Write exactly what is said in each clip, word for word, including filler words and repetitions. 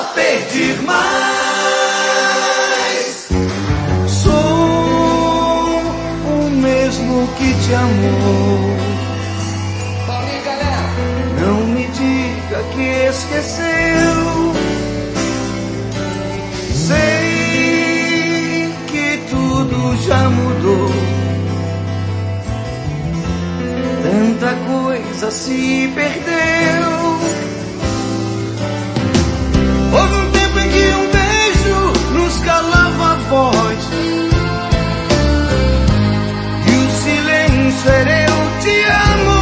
só pedir mais. Sou o mesmo que te amou. Não me diga que esqueceu. Sei que tudo já mudou. Tanta coisa se perdeu. Houve um tempo em que um beijo nos calava a voz, e o silêncio era eu te amo.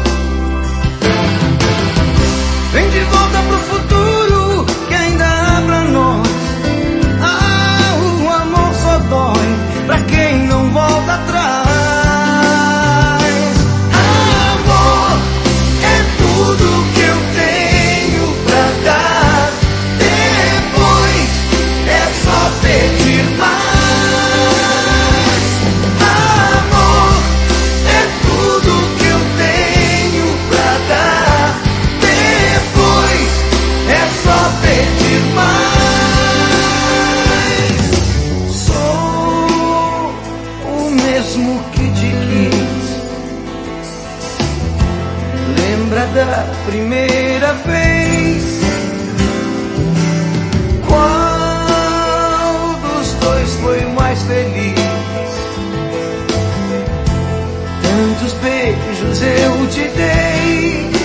Vem de volta pro futuro que ainda há pra nós. Ah, o amor só dói pra quem não volta atrás. Amor é tudo que eu tenho pra dar. Depois é só pedir mais. Amor é tudo que eu tenho pra dar. Depois é só pedir mais. Sou o mesmo que te quis. Lembra da primeira vez? Qual dos dois foi mais feliz? Tantos beijos eu te dei.